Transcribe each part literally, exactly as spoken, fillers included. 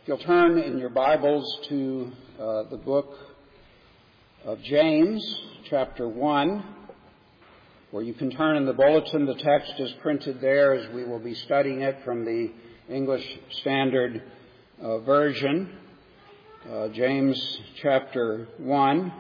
If you'll turn in your Bibles to uh, the book of James, chapter one, where you can turn in the bulletin. The text is printed there as we will be studying it from the English Standard uh, Version. Uh, James chapter one.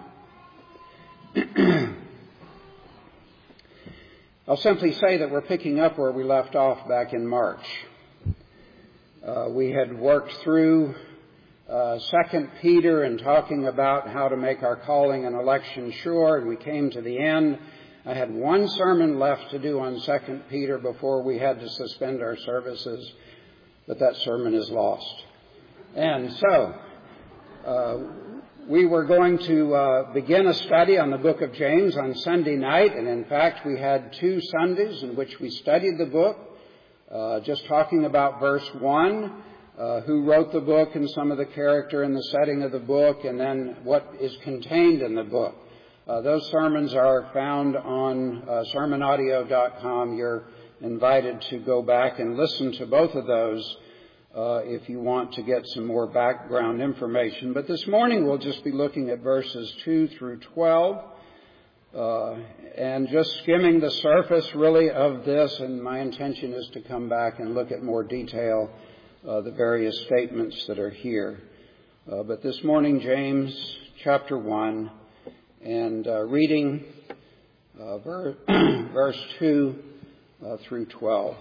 I'll simply say that we're picking up where we left off back in March. Uh, we had worked through uh, Second Peter and talking about how to make our calling and election sure, and we came to the end. I had one sermon left to do on Second Peter before we had to suspend our services, but that sermon is lost. And so, uh, we were going to uh, begin a study on the book of James on Sunday night, and in fact we had two Sundays in which we studied the book. Uh, just talking about verse one, uh, who wrote the book and some of the character and the setting of the book, and then what is contained in the book. Uh, those sermons are found on uh, sermon audio dot com. You're invited to go back and listen to both of those uh, if you want to get some more background information. But this morning we'll just be looking at verses two through twelve. Uh, and just skimming the surface really of this, and my intention is to come back and look at more detail uh, the various statements that are here. Uh, but this morning, James chapter one, and uh, reading uh, ver- verse two uh, through twelve.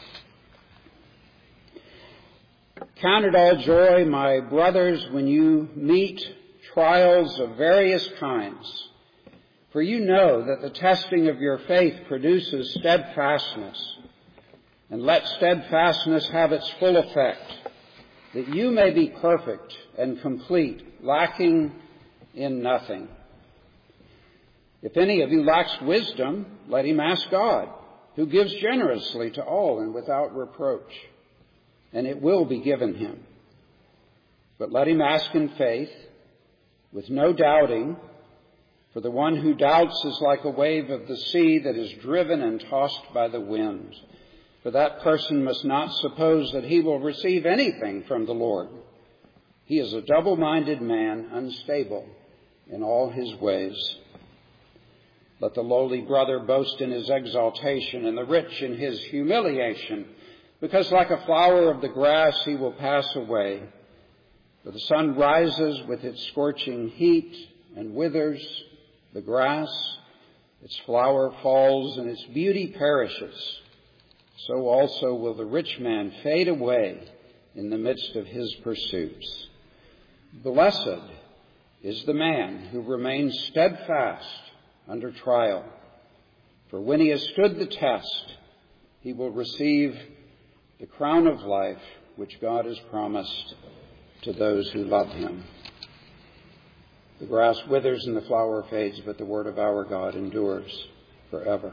Count it all joy, my brothers, when you meet trials of various kinds. For you know that the testing of your faith produces steadfastness. And let steadfastness have its full effect, that you may be perfect and complete, lacking in nothing. If any of you lacks wisdom, let him ask God, who gives generously to all and without reproach, and it will be given him. But let him ask in faith, with no doubting. For the one who doubts is like a wave of the sea that is driven and tossed by the wind. For that person must not suppose that he will receive anything from the Lord. He is a double-minded man, unstable in all his ways. Let the lowly brother boast in his exaltation, and the rich in his humiliation, because like a flower of the grass he will pass away. For the sun rises with its scorching heat and withers the grass, its flower falls, and its beauty perishes. So also will the rich man fade away in the midst of his pursuits. Blessed is the man who remains steadfast under trial. For when he has stood the test, he will receive the crown of life which God has promised to those who love him. The grass withers and the flower fades, but the word of our God endures forever.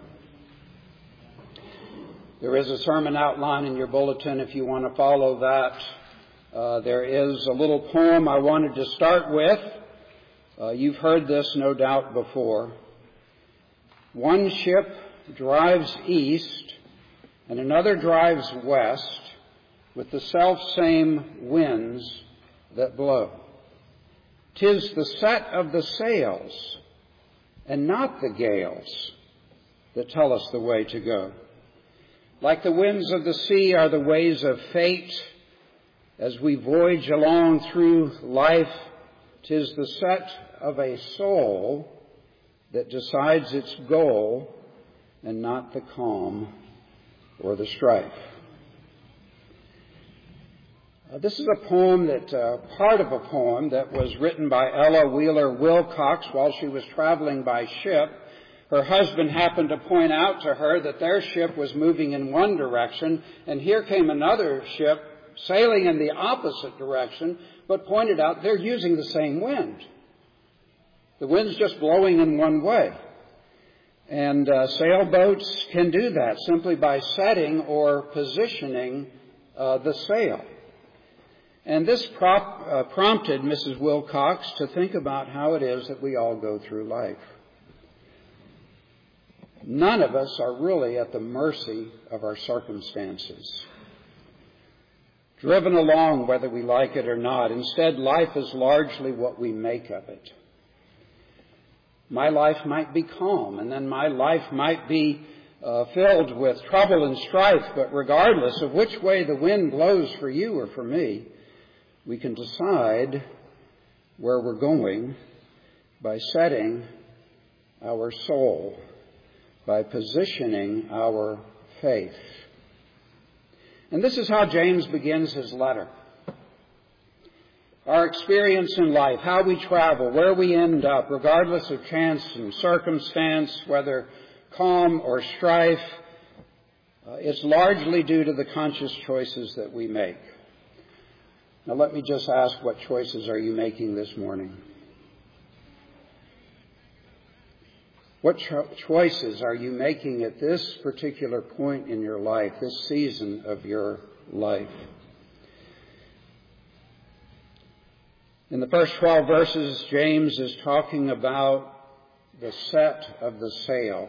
There is a sermon outline in your bulletin if you want to follow that. Uh, there is a little poem I wanted to start with. Uh, you've heard this no doubt before. One ship drives east and another drives west with the self-same winds that blow. 'Tis the set of the sails and not the gales that tell us the way to go. Like the winds of the sea are the ways of fate. As we voyage along through life, 'tis the set of a soul that decides its goal and not the calm or the strife. Uh, this is a poem that, uh, part of a poem that was written by Ella Wheeler Wilcox while she was traveling by ship. Her husband happened to point out to her that their ship was moving in one direction, and here came another ship sailing in the opposite direction, but pointed out they're using the same wind. The wind's just blowing in one way. And uh, sailboats can do that simply by setting or positioning uh, the sail. And this prop, uh, prompted Missus Wilcox to think about how it is that we all go through life. None of us are really at the mercy of our circumstances. driven along whether we like it or not. Instead, life is largely what we make of it. My life might be calm, and then my life might be uh, filled with trouble and strife, but regardless of which way the wind blows for you or for me, we can decide where we're going by setting our soul, by positioning our faith. And this is how James begins his letter. Our experience in life, how we travel, where we end up, regardless of chance and circumstance, whether calm or strife, uh, it's largely due to the conscious choices that we make. Now let me just ask, what choices are you making this morning? What cho- choices are you making at this particular point in your life, this season of your life? In the first twelve verses, James is talking about the set of the sail,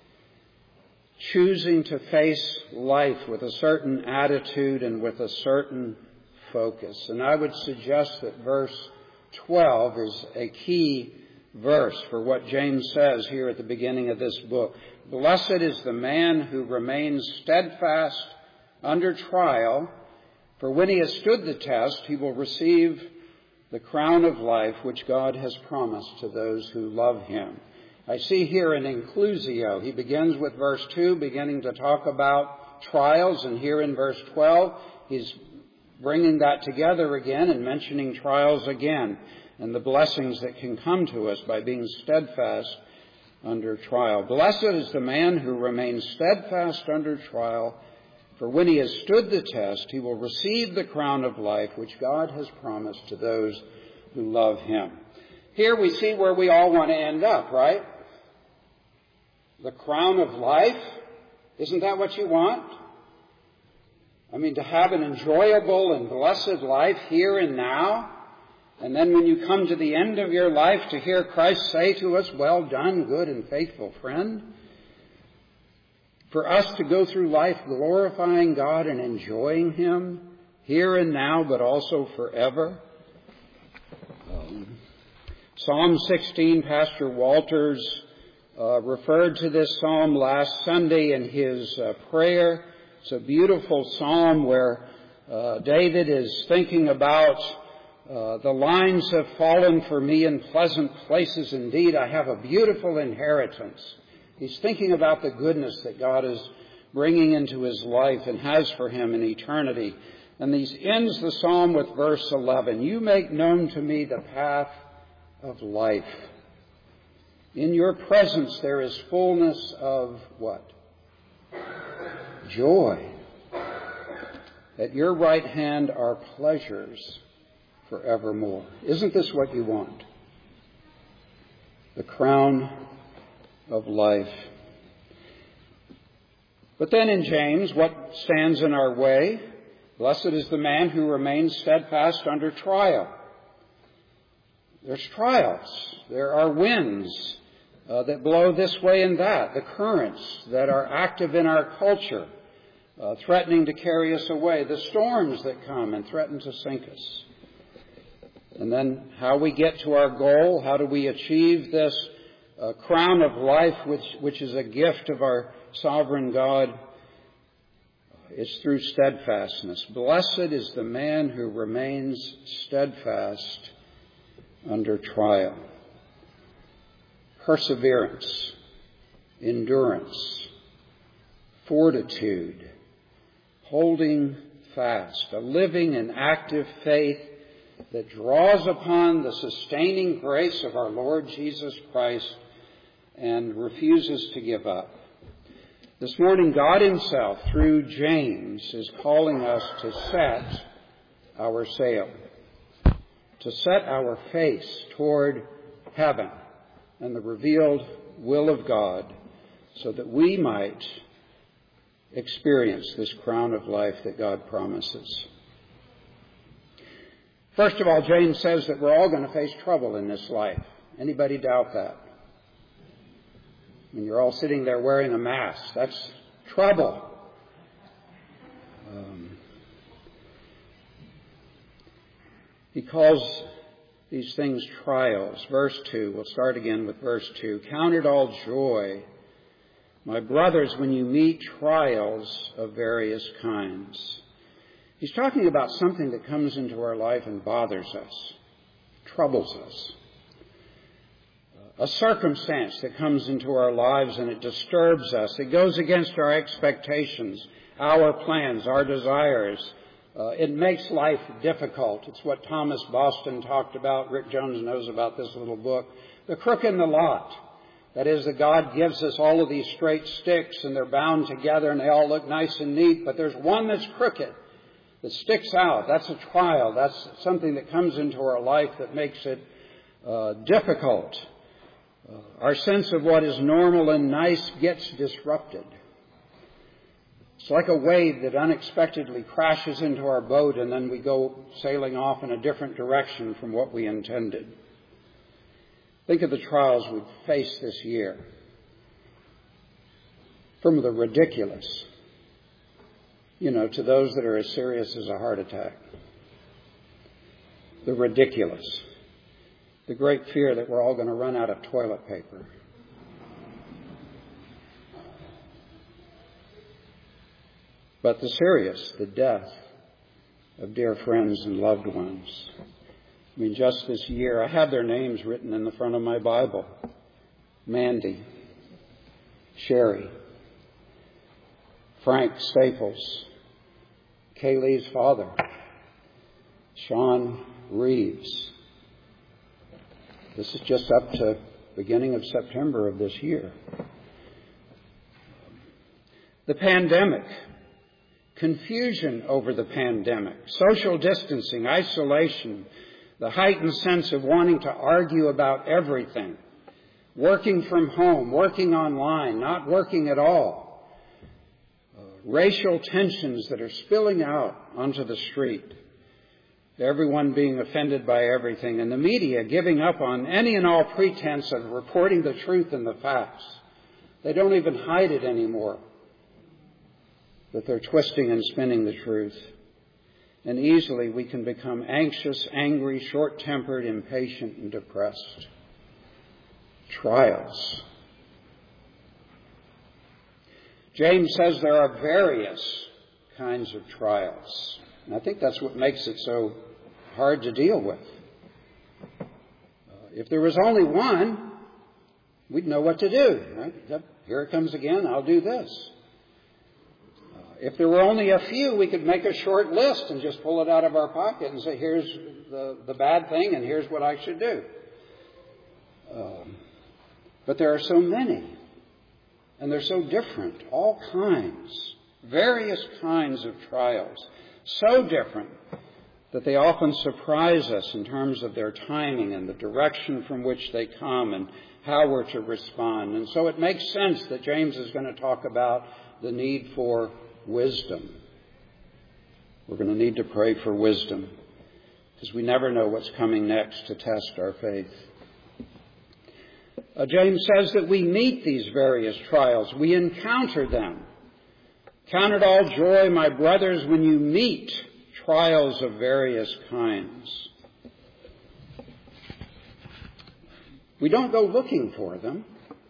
choosing to face life with a certain attitude and with a certain focus. And I would suggest that verse twelve is a key verse for what James says here at the beginning of this book. Blessed is the man who remains steadfast under trial, for when he has stood the test, he will receive the crown of life which God has promised to those who love him. I see here an inclusio. He begins with verse two, beginning to talk about trials, and here in verse twelve, he's bringing that together again and mentioning trials again, and the blessings that can come to us by being steadfast under trial. Blessed is the man who remains steadfast under trial, for when he has stood the test, he will receive the crown of life which God has promised to those who love him. Here we see where we all want to end up, right? The crown of life. Isn't that what you want? I mean, to have an enjoyable and blessed life here and now. And then when you come to the end of your life, to hear Christ say to us, well done, good and faithful friend. For us to go through life glorifying God and enjoying him here and now, but also forever. Um, Psalm sixteen, Pastor Walters uh, referred to this psalm last Sunday in his uh, prayer. It's a beautiful psalm where uh, David is thinking about Uh, the lines have fallen for me in pleasant places. Indeed, I have a beautiful inheritance. He's thinking about the goodness that God is bringing into his life and has for him in eternity. And he ends the psalm with verse eleven. You make known to me the path of life. In your presence there is fullness of what? Joy. At your right hand are pleasures forevermore. Isn't this what you want? The crown of life. But then in James, what stands in our way? Blessed is the man who remains steadfast under trial. There's trials. There are winds uh, that blow this way and that. The currents that are active in our culture, uh, threatening to carry us away. The storms that come and threaten to sink us. And then how we get to our goal, how do we achieve this uh, crown of life, which, which is a gift of our sovereign God? It's through steadfastness. Blessed is the man who remains steadfast under trial. Perseverance, endurance, fortitude, holding fast, a living and active faith that draws upon the sustaining grace of our Lord Jesus Christ and refuses to give up. This morning, God himself, through James, is calling us to set our sail, to set our face toward heaven and the revealed will of God, so that we might experience this crown of life that God promises. First of all, James says that we're all going to face trouble in this life. Anybody doubt that? I mean, you're all sitting there wearing a mask. That's trouble. Um, He calls these things trials. Verse two, we'll start again with verse two. Count it all joy, my brothers, when you meet trials of various kinds. He's talking about something that comes into our life and bothers us, troubles us. A circumstance that comes into our lives and it disturbs us. It goes against our expectations, our plans, our desires. Uh, it makes life difficult. It's what Thomas Boston talked about. Rick Jones knows about this little book. The crook in the lot. That is, that God gives us all of these straight sticks and they're bound together and they all look nice and neat, but there's one that's crooked, that sticks out. That's a trial. That's something that comes into our life that makes it uh, difficult. Uh, our sense of what is normal and nice gets disrupted. It's like a wave that unexpectedly crashes into our boat and then we go sailing off in a different direction from what we intended. Think of the trials we've faced this year. From the ridiculous, you know, to those that are as serious as a heart attack. The ridiculous. The great fear that we're all going to run out of toilet paper. But the serious, the death of dear friends and loved ones. I mean, just this year, I have their names written in the front of my Bible. Mandy, Sherry, Frank Staples, Kaylee's father, Sean Reeves. This is just up to beginning of September of this year. The pandemic, confusion over the pandemic, social distancing, isolation, the heightened sense of wanting to argue about everything, working from home, working online, not working at all, uh, racial tensions that are spilling out onto the street, everyone being offended by everything, and the media giving up on any and all pretense of reporting the truth and the facts. They don't even hide it anymore, that they're twisting and spinning the truth. And easily we can become anxious, angry, short-tempered, impatient, and depressed. Trials. James says there are various kinds of trials. And I think that's what makes it so hard to deal with. Uh, if there was only one, we'd know what to do. Right? Yep, here it comes again, I'll do this. Uh, if there were only a few, we could make a short list and just pull it out of our pocket and say, here's the, the bad thing and here's what I should do. Um, but there are so many. And they're so different. All kinds. Various kinds of trials. So different that they often surprise us in terms of their timing and the direction from which they come and how we're to respond. And so it makes sense that James is going to talk about the need for wisdom. We're going to need to pray for wisdom because we never know what's coming next to test our faith. Uh, James says that we meet these various trials. We encounter them. Count it all joy, my brothers, when you meet trials of various kinds. We don't go looking for them.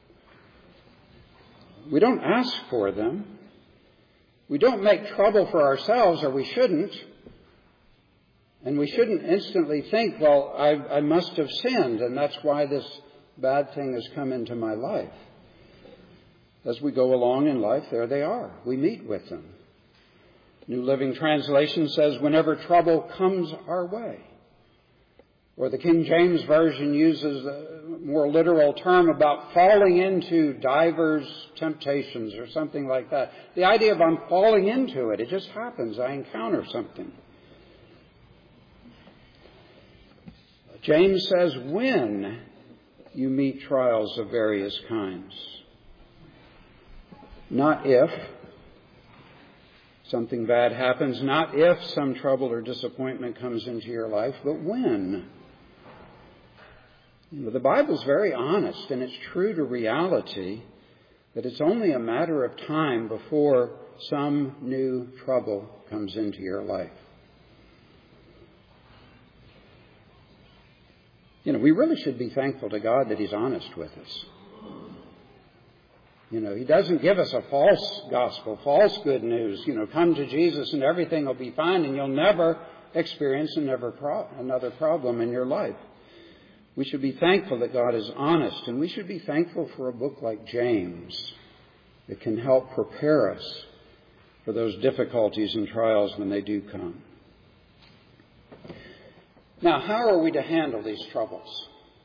We don't ask for them. We don't make trouble for ourselves, or we shouldn't. And we shouldn't instantly think, well, I, I must have sinned, and that's why this bad thing has come into my life. As we go along in life, there they are. We meet with them. New Living Translation says, whenever trouble comes our way. Or the King James Version uses a more literal term about falling into divers temptations or something like that. The idea of I'm falling into it. It just happens. I encounter something. James says, when you meet trials of various kinds. Not if something bad happens, not if some trouble or disappointment comes into your life, but when. You know, the Bible's very honest, and it's true to reality that it's only a matter of time before some new trouble comes into your life. You know, we really should be thankful to God that He's honest with us. You know, He doesn't give us a false gospel, false good news. You know, come to Jesus and everything will be fine and you'll never experience another, pro- another problem in your life. We should be thankful that God is honest, and we should be thankful for a book like James that can help prepare us for those difficulties and trials when they do come. Now, how are we to handle these troubles?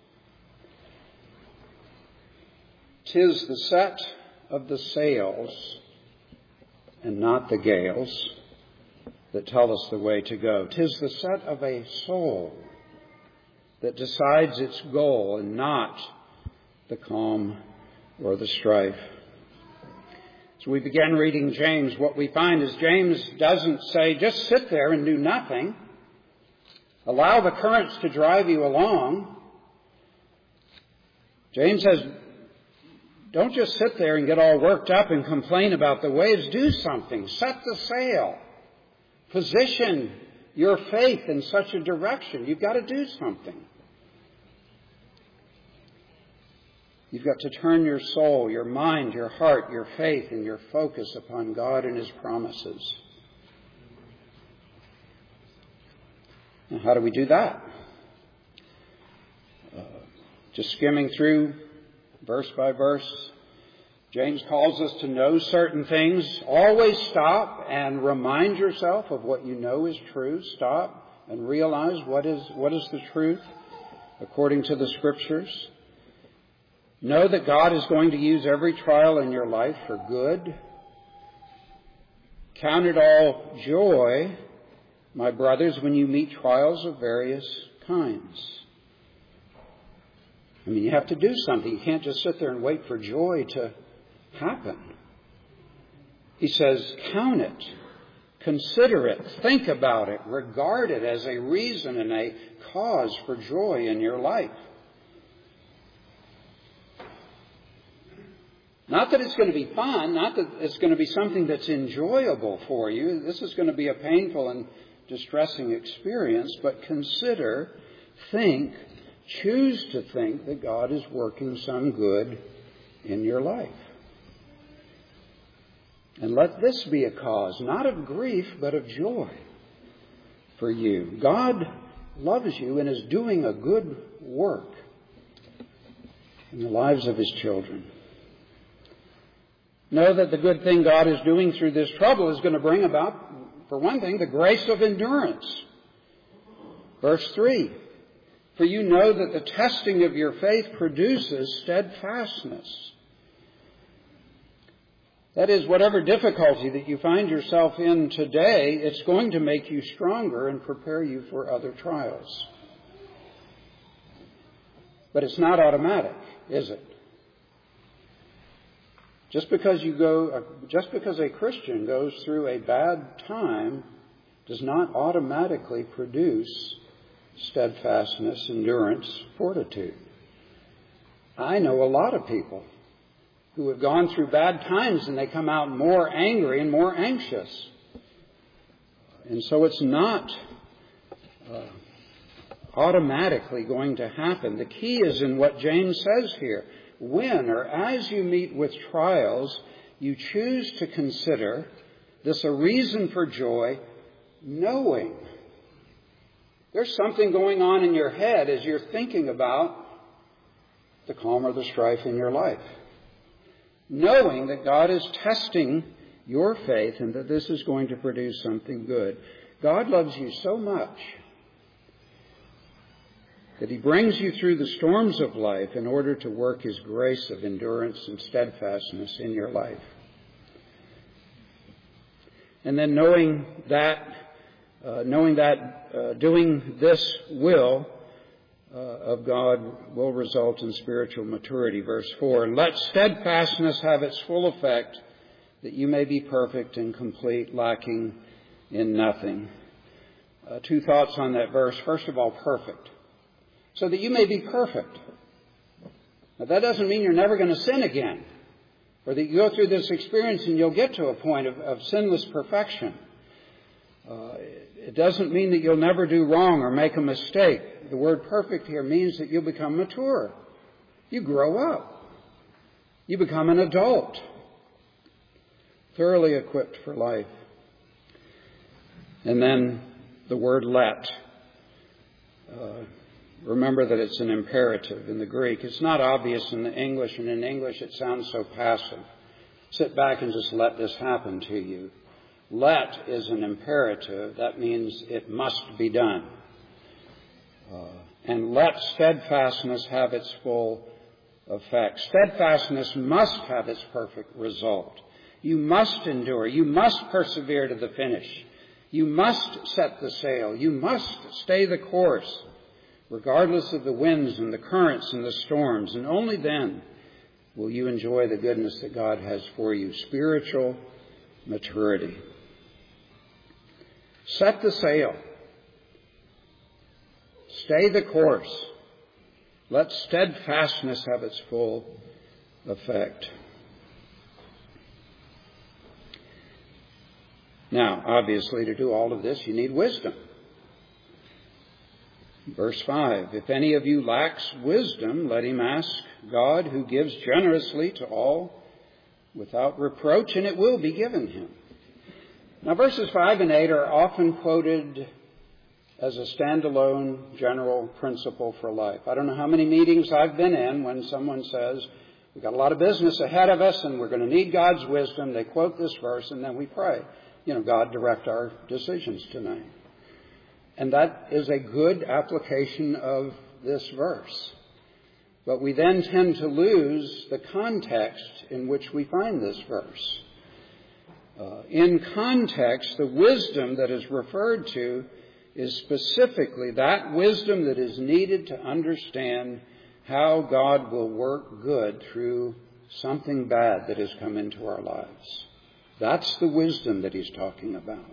'Tis the set of the sails and not the gales that tell us the way to go. 'Tis the set of a soul that decides its goal and not the calm or the strife. As we begin reading James, what we find is James doesn't say, just sit there and do nothing. Allow the currents to drive you along. James says, don't just sit there and get all worked up and complain about the waves. Do something. Set the sail. Position your faith in such a direction. You've got to do something. You've got to turn your soul, your mind, your heart, your faith, and your focus upon God and His promises. Now, how do we do that? Uh, just skimming through verse by verse. James calls us to know certain things. Always stop and remind yourself of what you know is true. Stop and realize what is, what is the truth according to the Scriptures. Know that God is going to use every trial in your life for good. Count it all joy, my brothers, when you meet trials of various kinds. I mean, you have to do something. You can't just sit there and wait for joy to happen. He says, count it, consider it, think about it, regard it as a reason and a cause for joy in your life. Not that it's going to be fun, not that it's going to be something that's enjoyable for you. This is going to be a painful and distressing experience, but consider, think, choose to think that God is working some good in your life. And let this be a cause, not of grief, but of joy for you. God loves you and is doing a good work in the lives of His children. Know that the good thing God is doing through this trouble is going to bring about, for one thing, the grace of endurance. Verse three, for you know that the testing of your faith produces steadfastness. That is, whatever difficulty that you find yourself in today, it's going to make you stronger and prepare you for other trials. But it's not automatic, is it? Just because you go, just because a Christian goes through a bad time does not automatically produce steadfastness, endurance, fortitude. I know a lot of people who have gone through bad times and they come out more angry and more anxious. And so it's not uh, automatically going to happen. The key is in what James says here. When or as you meet with trials, you choose to consider this a reason for joy, knowing. There's something going on in your head as you're thinking about the calm or the strife in your life. Knowing that God is testing your faith and that this is going to produce something good. God loves you so much that He brings you through the storms of life in order to work His grace of endurance and steadfastness in your life. And then knowing that, uh, knowing that uh, doing this will uh, of God will result in spiritual maturity. Verse four, and let steadfastness have its full effect, that you may be perfect and complete, lacking in nothing. Uh, two thoughts on that verse. First of all, perfect. So that you may be perfect. Now, that doesn't mean you're never going to sin again, or that you go through this experience and you'll get to a point of, of sinless perfection. Uh, it doesn't mean that you'll never do wrong or make a mistake. The word perfect here means that you'll become mature. You grow up. You become an adult, thoroughly equipped for life. And then the word let. Uh, remember that it's an imperative in the Greek. It's not obvious in the English, and in English it sounds so passive. Sit back and just let this happen to you. Let is an imperative. That means it must be done. Uh, and let steadfastness have its full effect. Steadfastness must have its perfect result. You must endure. You must persevere to the finish. You must set the sail. You must stay the course, regardless of the winds and the currents and the storms. And only then will you enjoy the goodness that God has for you, spiritual maturity. Set the sail. Stay the course. Let steadfastness have its full effect. Now, obviously, to do all of this, you need wisdom. Verse five, if any of you lacks wisdom, let him ask God, who gives generously to all without reproach, and it will be given him. Now, verses five and eight are often quoted as a standalone general principle for life. I don't know how many meetings I've been in when someone says, we've got a lot of business ahead of us and we're going to need God's wisdom. They quote this verse and then we pray, you know, God, direct our decisions tonight. And that is a good application of this verse. But we then tend to lose the context in which we find this verse. Uh, in context, the wisdom that is referred to is specifically that wisdom that is needed to understand how God will work good through something bad that has come into our lives. That's the wisdom that he's talking about.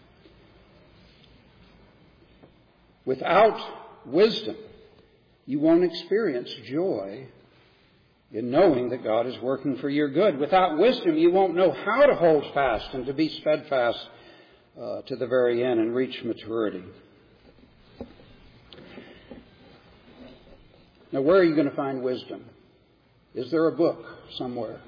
Without wisdom, you won't experience joy in knowing that God is working for your good. Without wisdom, you won't know how to hold fast and to be steadfast uh, to the very end and reach maturity. Now, where are you going to find wisdom? Is there a book somewhere?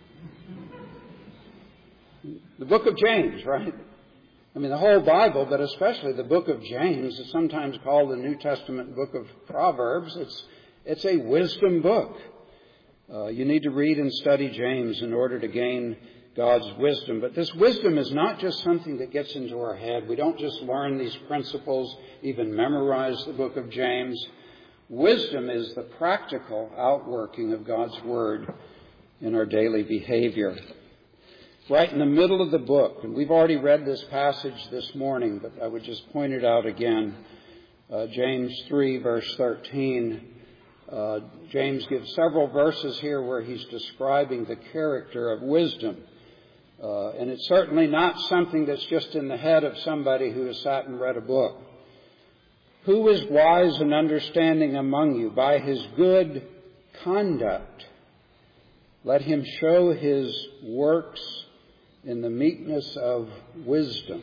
The book of James, right? I mean, the whole Bible, but especially the book of James is sometimes called the New Testament book of Proverbs. It's, it's a wisdom book. Uh, you need to read and study James in order to gain God's wisdom. But this wisdom is not just something that gets into our head. We don't just learn these principles, even memorize the book of James. Wisdom is the practical outworking of God's Word in our daily behavior. Right in the middle of the book, and we've already read this passage this morning, but I would just point it out again. Uh, James three, verse thirteen. Uh, James gives several verses here where he's describing the character of wisdom. Uh, and it's certainly not something that's just in the head of somebody who has sat and read a book. Who is wise and understanding among you? By his good conduct, let him show his works in the meekness of wisdom.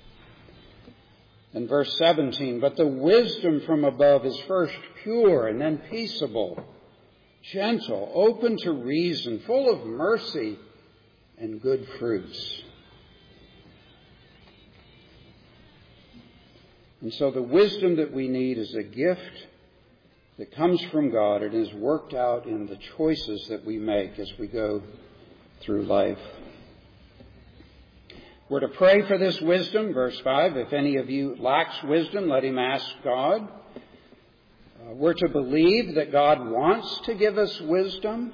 And verse seventeen, but the wisdom from above is first pure and then peaceable, gentle, open to reason, full of mercy and good fruits. And so the wisdom that we need is a gift that comes from God and is worked out in the choices that we make as we go through life. We're to pray for this wisdom, verse five. If any of you lacks wisdom, let him ask God. Uh, we're to believe that God wants to give us wisdom.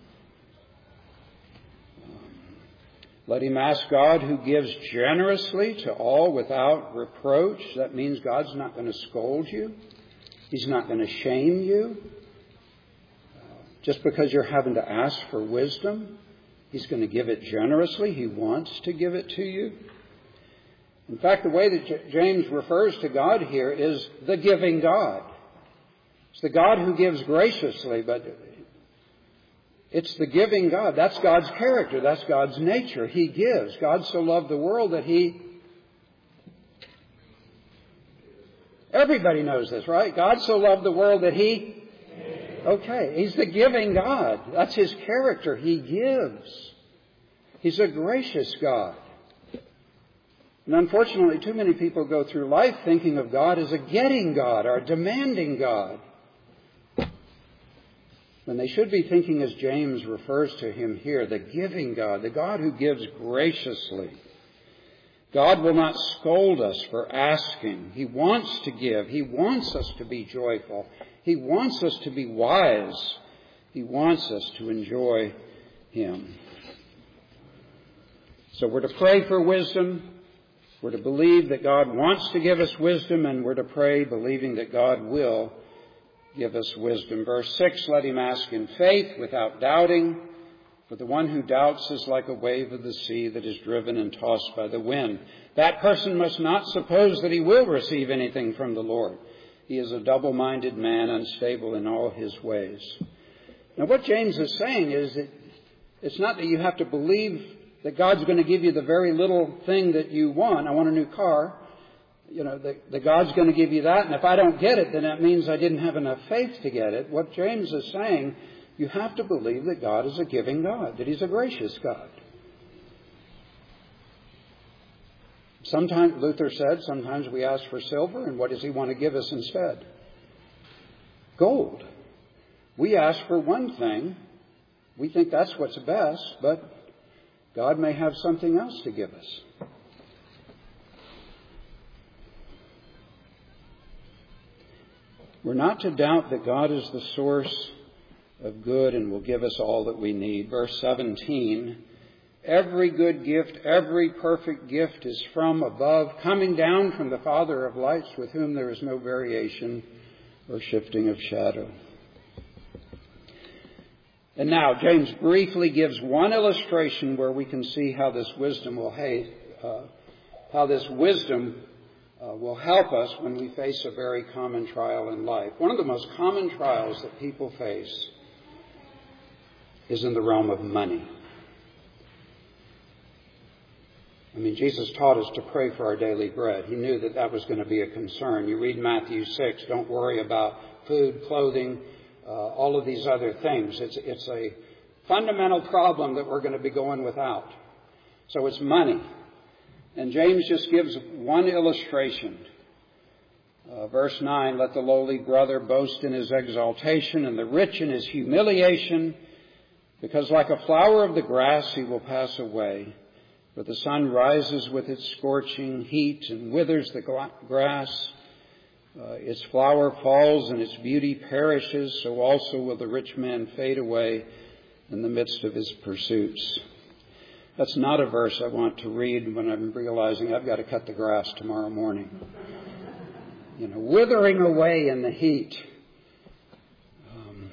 Let him ask God, who gives generously to all without reproach. That means God's not going to scold you. He's not going to shame you. Uh, just because you're having to ask for wisdom, He's going to give it generously. He wants to give it to you. In fact, the way that J- James refers to God here is the giving God. It's the God who gives graciously, but it's the giving God. That's God's character. That's God's nature. He gives. God so loved the world that He Everybody knows this, right? God so loved the world that He... Okay, He's the giving God. That's His character. He gives. He's a gracious God. And unfortunately, too many people go through life thinking of God as a getting God or a demanding God, when they should be thinking, as James refers to Him here, the giving God, the God who gives graciously. God will not scold us for asking. He wants to give. He wants us to be joyful. He wants us to be wise. He wants us to enjoy Him. So we're to pray for wisdom. We're to believe that God wants to give us wisdom, and we're to pray believing that God will give us wisdom. Verse six, let him ask in faith without doubting, for the one who doubts is like a wave of the sea that is driven and tossed by the wind. That person must not suppose that he will receive anything from the Lord. He is a double-minded man, unstable in all his ways. Now what James is saying is that it's not that you have to believe that God's going to give you the very little thing that you want. I want a new car. You know, that, that God's going to give you that, and if I don't get it, then that means I didn't have enough faith to get it. What James is saying, you have to believe that God is a giving God, that He's a gracious God. Sometimes, Luther said, sometimes we ask for silver, and what does He want to give us instead? Gold. We ask for one thing. We think that's what's best, but God may have something else to give us. We're not to doubt that God is the source of good and will give us all that we need. Verse seventeen, every good gift, every perfect gift is from above, coming down from the Father of lights, with whom there is no variation or shifting of shadow. And now, James briefly gives one illustration where we can see how this wisdom will hate, uh, how this wisdom uh, will help us when we face a very common trial in life. One of the most common trials that people face is in the realm of money. I mean, Jesus taught us to pray for our daily bread. He knew that that was going to be a concern. You read Matthew six, don't worry about food, clothing, uh, all of these other things. It's, it's a fundamental problem that we're going to be going without. So it's money. And James just gives one illustration. Uh, verse nine, let the lowly brother boast in his exaltation and the rich in his humiliation, because like a flower of the grass he will pass away. For the sun rises with its scorching heat and withers the grass. Uh, its flower falls and its beauty perishes, so also will the rich man fade away in the midst of his pursuits. That's not a verse I want to read when I'm realizing I've got to cut the grass tomorrow morning. You know, withering away in the heat. Um,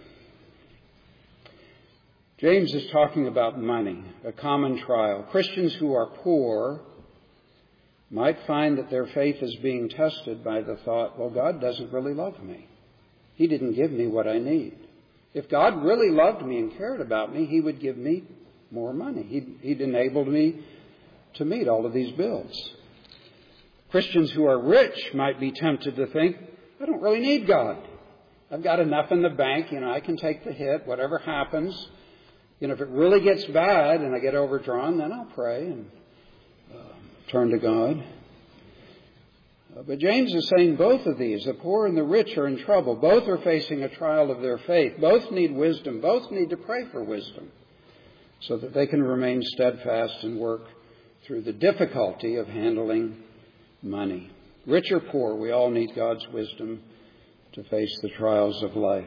James is talking about money, a common trial. Christians who are poor might find that their faith is being tested by the thought, well, God doesn't really love me. He didn't give me what I need. If God really loved me and cared about me, He would give me more money. He'd, he'd enabled me to meet all of these bills. Christians who are rich might be tempted to think, I don't really need God. I've got enough in the bank. You know, I can take the hit, whatever happens. You know, if it really gets bad and I get overdrawn, then I'll pray and uh, turn to God. Uh, but James is saying both of these, the poor and the rich, are in trouble. Both are facing a trial of their faith. Both need wisdom. Both need to pray for wisdom so that they can remain steadfast and work through the difficulty of handling money. Rich or poor, we all need God's wisdom to face the trials of life.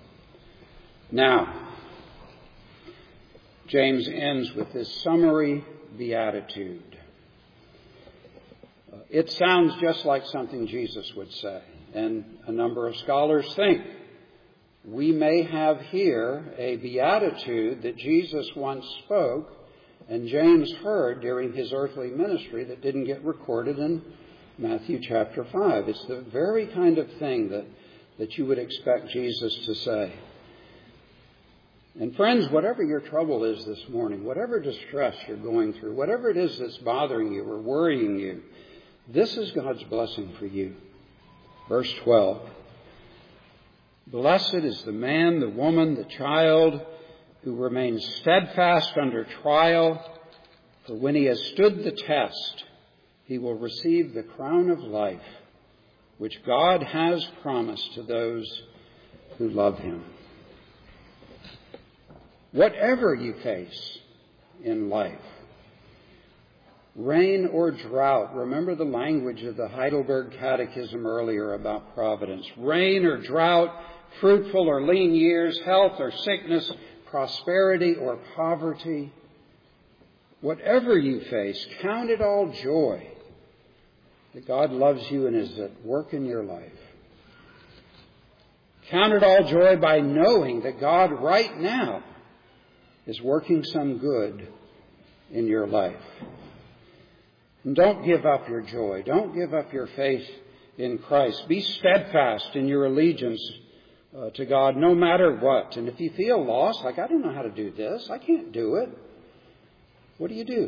Now, James ends with this summary beatitude. Uh, it sounds just like something Jesus would say, and a number of scholars think we may have here a beatitude that Jesus once spoke and James heard during his earthly ministry that didn't get recorded in Matthew chapter five. It's the very kind of thing that, that you would expect Jesus to say. And friends, whatever your trouble is this morning, whatever distress you're going through, whatever it is that's bothering you or worrying you, this is God's blessing for you. Verse twelve. Blessed is the man, the woman, the child who remains steadfast under trial, for when he has stood the test, he will receive the crown of life, which God has promised to those who love him. Whatever you face in life, rain or drought, remember the language of the Heidelberg Catechism earlier about providence. Rain or drought, fruitful or lean years, health or sickness, prosperity or poverty. Whatever you face, count it all joy that God loves you and is at work in your life. Count it all joy by knowing that God right now is working some good in your life. And don't give up your joy. Don't give up your faith in Christ. Be steadfast in your allegiance uh, to God no matter what. And if you feel lost, like, I don't know how to do this, I can't do it, what do you do?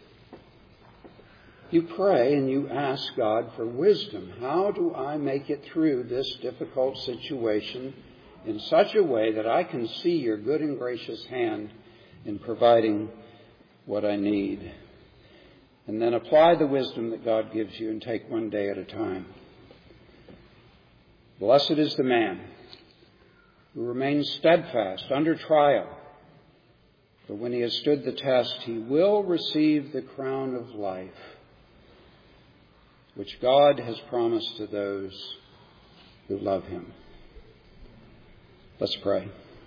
You pray and you ask God for wisdom. How do I make it through this difficult situation in such a way that I can see your good and gracious hand in providing what I need? And then apply the wisdom that God gives you and take one day at a time. Blessed is the man who remains steadfast under trial, for when he has stood the test, he will receive the crown of life, which God has promised to those who love him. Let's pray.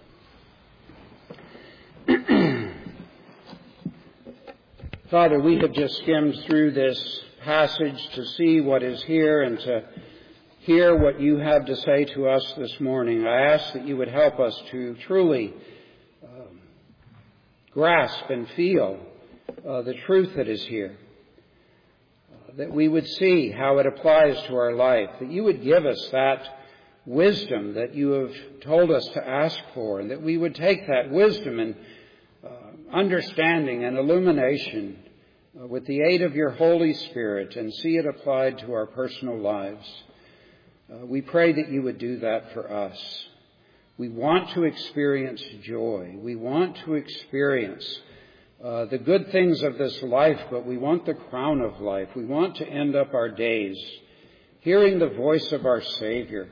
Father, we have just skimmed through this passage to see what is here and to hear what you have to say to us this morning. I ask that you would help us to truly um, grasp and feel uh, the truth that is here, uh, that we would see how it applies to our life, that you would give us that wisdom that you have told us to ask for, and that we would take that wisdom and uh, understanding and illumination uh, with the aid of your Holy Spirit and see it applied to our personal lives. Uh, we pray that you would do that for us. We want to experience joy. We want to experience uh, the good things of this life, but we want the crown of life. We want to end up our days hearing the voice of our Savior.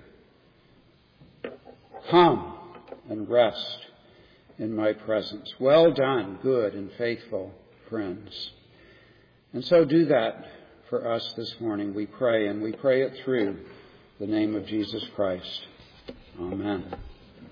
Come and rest in my presence. Well done, good and faithful friends. And so do that for us this morning, we pray, and we pray it through the name of Jesus Christ. Amen.